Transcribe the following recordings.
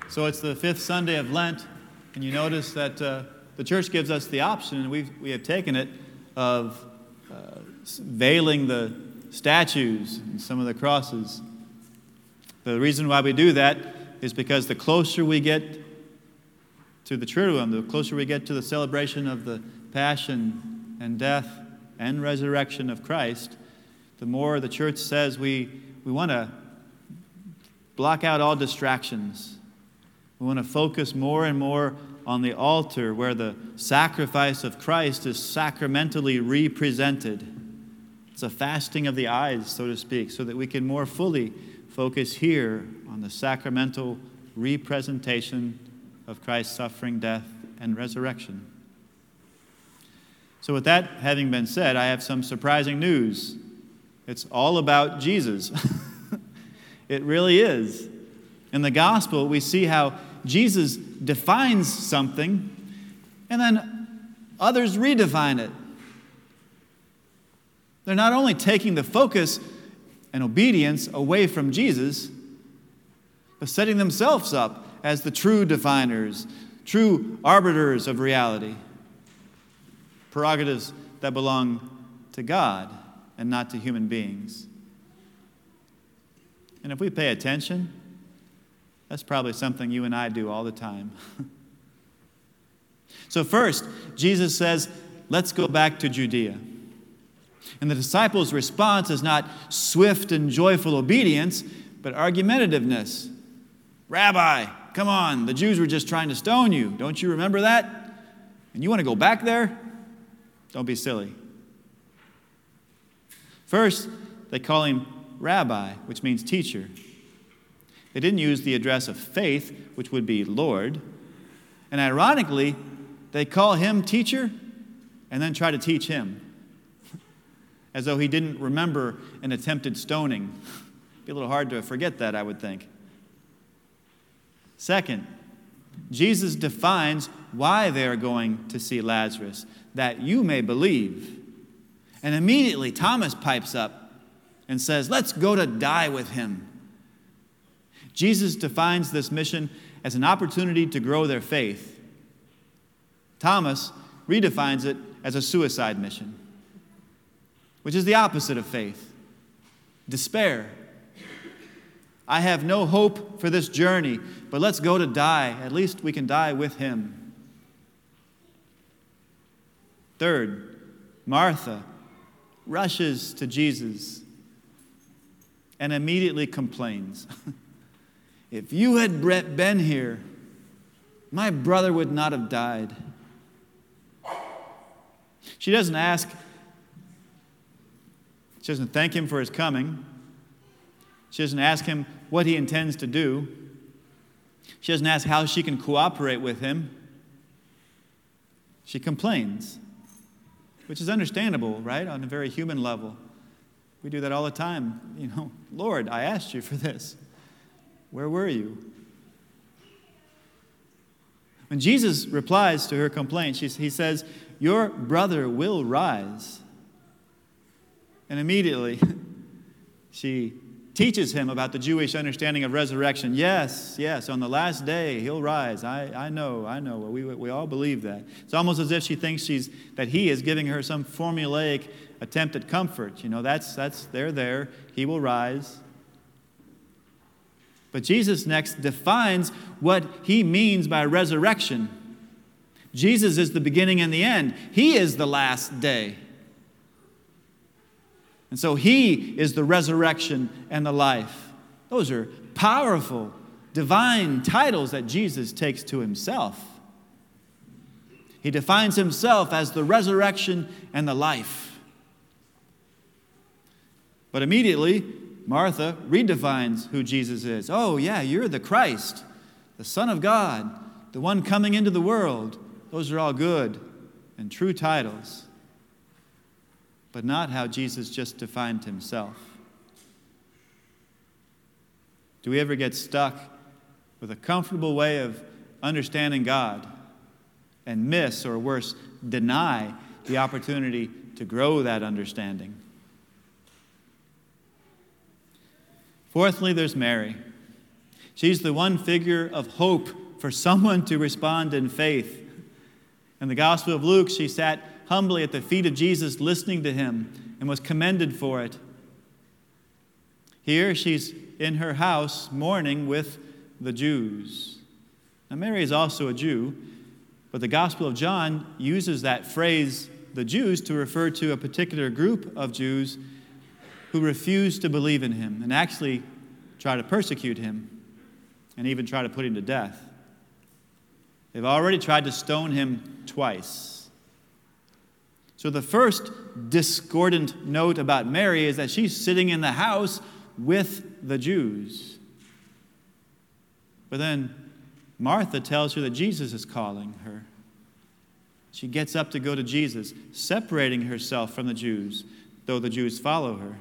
So it's the fifth Sunday of Lent, and you notice that the church gives us the option, and we have taken it, of veiling the statues and some of the crosses. The reason why we do that is because the closer we get to the Triduum, the closer we get to the celebration of the passion and death and resurrection of Christ, the more the church says we want to block out all distractions. We want to focus more and more on the altar where the sacrifice of Christ is sacramentally represented. It's a fasting of the eyes, so to speak, so that we can more fully focus here on the sacramental representation of Christ's suffering, death, and resurrection. So with that having been said, I have some surprising news. It's all about Jesus. It really is. In the gospel, we see how Jesus defines something, and then others redefine it. They're not only taking the focus and obedience away from Jesus, but setting themselves up as the true definers, true arbiters of reality. Prerogatives that belong to God and not to human beings. And if we pay attention, that's probably something you and I do all the time. So first, Jesus says, let's go back to Judea. And the disciples' response is not swift and joyful obedience, but argumentativeness. Rabbi, come on, the Jews were just trying to stone you. Don't you remember that? And you want to go back there? Don't be silly. First, they call him Rabbi, which means teacher. They didn't use the address of faith, which would be Lord. And ironically, they call him teacher and then try to teach him, as though he didn't remember an attempted stoning. It'd be a little hard to forget that, I would think. Second, Jesus defines why they are going to see Lazarus, that you may believe. And immediately Thomas pipes up and says, let's go to die with him. Jesus defines this mission as an opportunity to grow their faith. Thomas redefines it as a suicide mission, which is the opposite of faith. Despair. I have no hope for this journey, but let's go to die. At least we can die with him. Third, Martha rushes to Jesus and immediately complains. If you had been here, my brother would not have died. She doesn't thank him for his coming. She doesn't ask him what he intends to do. She doesn't ask how she can cooperate with him. She complains, which is understandable, right, on a very human level. We do that all the time. Lord, I asked you for this. Where were you? When Jesus replies to her complaint, he says, your brother will rise. And immediately, she teaches him about the Jewish understanding of resurrection. Yes, on the last day, he'll rise. I know. We all believe that. It's almost as if she thinks that he is giving her some formulaic attempt at comfort. They're there. He will rise. But Jesus next defines what he means by resurrection. Jesus is the beginning and the end. He is the last day. And so he is the resurrection and the life. Those are powerful, divine titles that Jesus takes to himself. He defines himself as the resurrection and the life. But immediately, Martha redefines who Jesus is. Oh, yeah, you're the Christ, the Son of God, the one coming into the world. Those are all good and true titles, but not how Jesus just defined himself. Do we ever get stuck with a comfortable way of understanding God and miss, or worse, deny the opportunity to grow that understanding? Fourthly, there's Mary. She's the one figure of hope for someone to respond in faith. In the Gospel of Luke, she sat humbly at the feet of Jesus, listening to him, and was commended for it. Here, she's in her house mourning with the Jews. Now, Mary is also a Jew, but the Gospel of John uses that phrase, the Jews, to refer to a particular group of Jews who refused to believe in him and actually try to persecute him and even try to put him to death. They've already tried to stone him twice. So the first discordant note about Mary is that she's sitting in the house with the Jews. But then Martha tells her that Jesus is calling her. She gets up to go to Jesus, separating herself from the Jews, though the Jews follow her.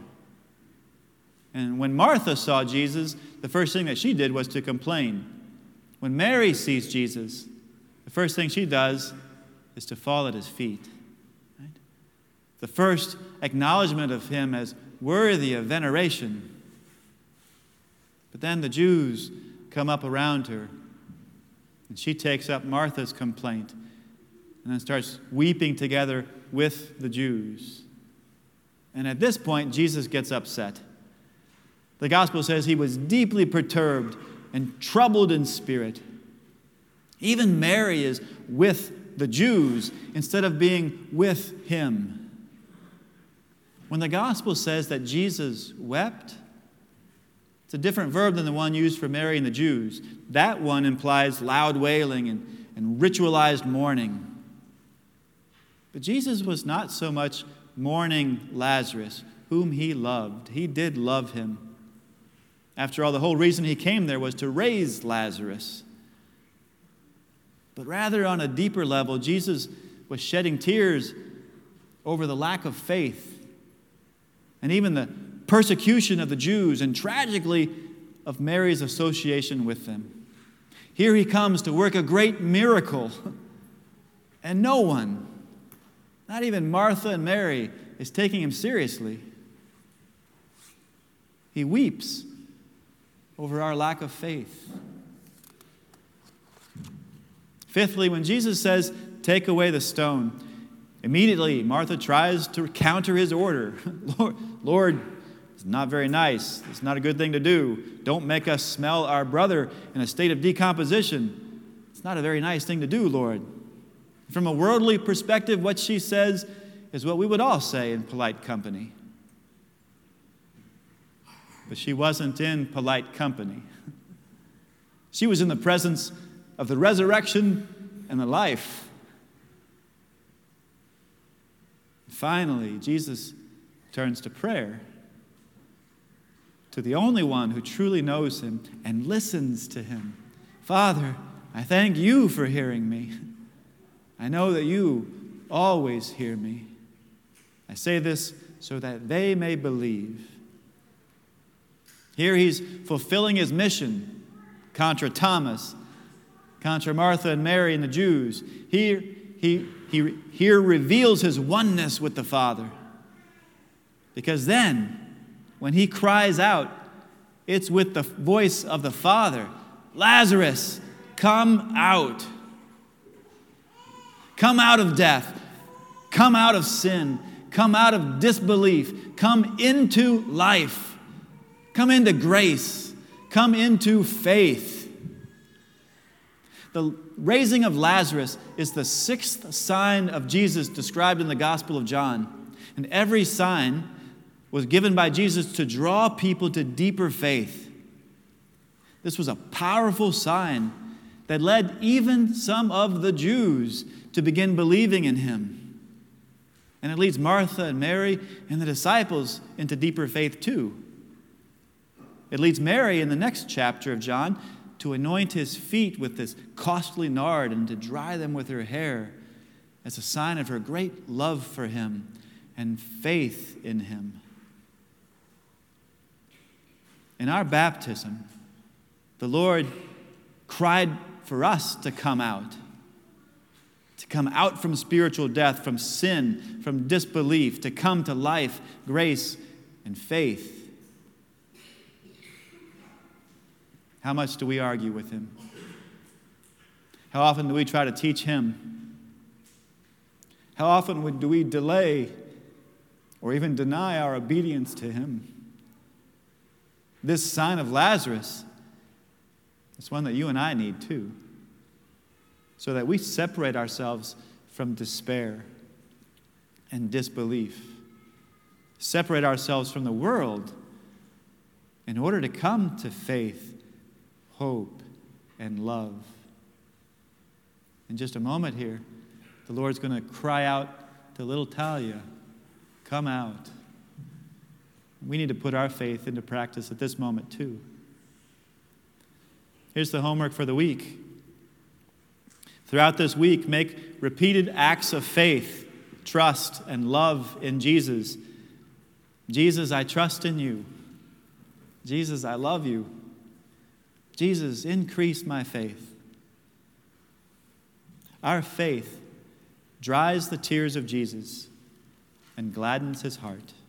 And when Martha saw Jesus, the first thing that she did was to complain. When Mary sees Jesus, the first thing she does is to fall at his feet. Right? The first acknowledgement of him as worthy of veneration. But then the Jews come up around her, and she takes up Martha's complaint and then starts weeping together with the Jews. And at this point, Jesus gets upset. The gospel says he was deeply perturbed and troubled in spirit. Even Mary is with the Jews instead of being with him. When the gospel says that Jesus wept, it's a different verb than the one used for Mary and the Jews. That one implies loud wailing and ritualized mourning. But Jesus was not so much mourning Lazarus, whom he loved. He did love him. After all, the whole reason he came there was to raise Lazarus. But rather, on a deeper level, Jesus was shedding tears over the lack of faith and even the persecution of the Jews and, tragically, of Mary's association with them. Here he comes to work a great miracle, and no one, not even Martha and Mary, is taking him seriously. He weeps over our lack of faith. Fifthly, when Jesus says, "Take away the stone," immediately Martha tries to counter his order. Lord, it's not very nice. It's not a good thing to do. Don't make us smell our brother in a state of decomposition. It's not a very nice thing to do, Lord. From a worldly perspective, what she says is what we would all say in polite company. But she wasn't in polite company. She was in the presence of the resurrection and the life. Finally, Jesus turns to prayer, to the only one who truly knows him and listens to him. Father, I thank you for hearing me. I know that you always hear me. I say this so that they may believe. Here he's fulfilling his mission contra Thomas, contra Martha and Mary and the Jews. Here he reveals his oneness with the Father. Because then, when he cries out, it's with the voice of the Father. Lazarus, come out. Come out of death. Come out of sin. Come out of disbelief. Come into life. Come into grace. Come into faith. The raising of Lazarus is the sixth sign of Jesus described in the Gospel of John. And every sign was given by Jesus to draw people to deeper faith. This was a powerful sign that led even some of the Jews to begin believing in him. And it leads Martha and Mary and the disciples into deeper faith too. It leads Mary in the next chapter of John to anoint his feet with this costly nard and to dry them with her hair as a sign of her great love for him and faith in him. In our baptism, the Lord cried for us to come out from spiritual death, from sin, from disbelief, to come to life, grace, and faith. How much do we argue with him? How often do we try to teach him? How often do we delay or even deny our obedience to him? This sign of Lazarus is one that you and I need too, so that we separate ourselves from despair and disbelief. Separate ourselves from the world in order to come to faith, hope, and love. In just a moment here, the Lord's going to cry out to little Talia, "Come out." We need to put our faith into practice at this moment too. Here's the homework for the week. Throughout this week, make repeated acts of faith, trust, and love in Jesus. Jesus, I trust in you. Jesus, I love you. Jesus, increase my faith. Our faith dries the tears of Jesus and gladdens his heart.